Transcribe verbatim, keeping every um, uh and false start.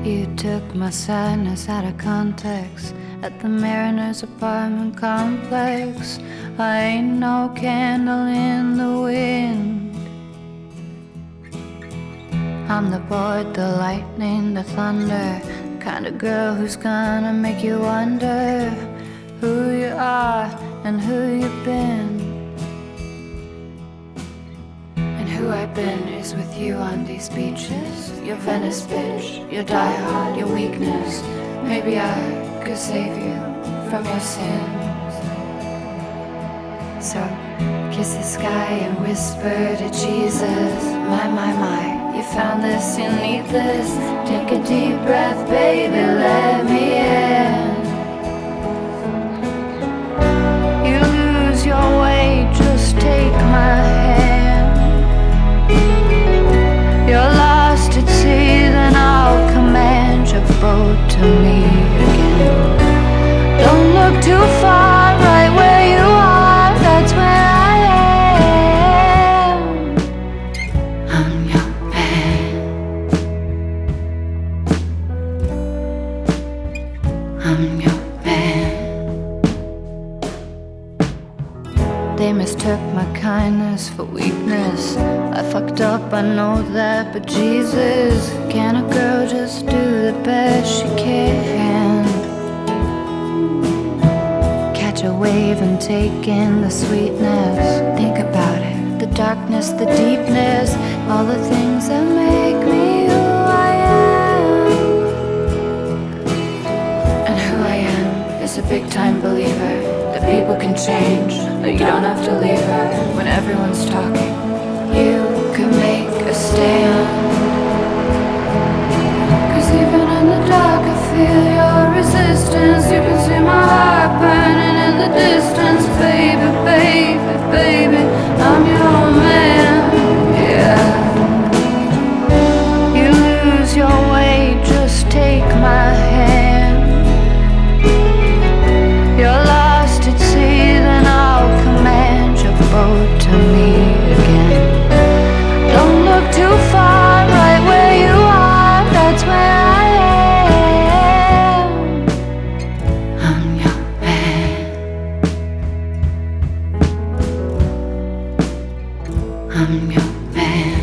You took my sadness out of context at the Mariners apartment complex. I ain't no candle in the wind. I'm the board, the lightning, the thunder, the kind of girl who's gonna make you wonder who you are and who you've been. And who I've been is with you on these beaches. Your Venice bitch, your diehard, your weakness. Maybe I could save you from your sins. So kiss the sky and whisper to Jesus. My, my, my, you found this, you need this. Take a deep breath, baby, let me in. You lose your way, just take my hand. You're lost at sea, then I'll command your boat to me again. Don't look too far, right where you are, that's where I am. I'm your man. I'm your man. They mistook my kindness for weakness. I fucked up, I know that, but Jesus, can a girl just do the best she can? Catch a wave and take in the sweetness. Think about it, the darkness, the deepness, all the things that make me who I am. And who I am is a big time believer that people can change, that you don't have to leave her when everyone's talking. You can make a stand. Cause even in the dark I feel your resistance. You can see my heart burning in the distance. Baby, baby, baby, I'm your man, yeah. You lose your way, just take my hand. You're lost at sea, then I'll command your boat to me again. Don't look too far, right where you are, that's where I am. I'm your man. I'm your man.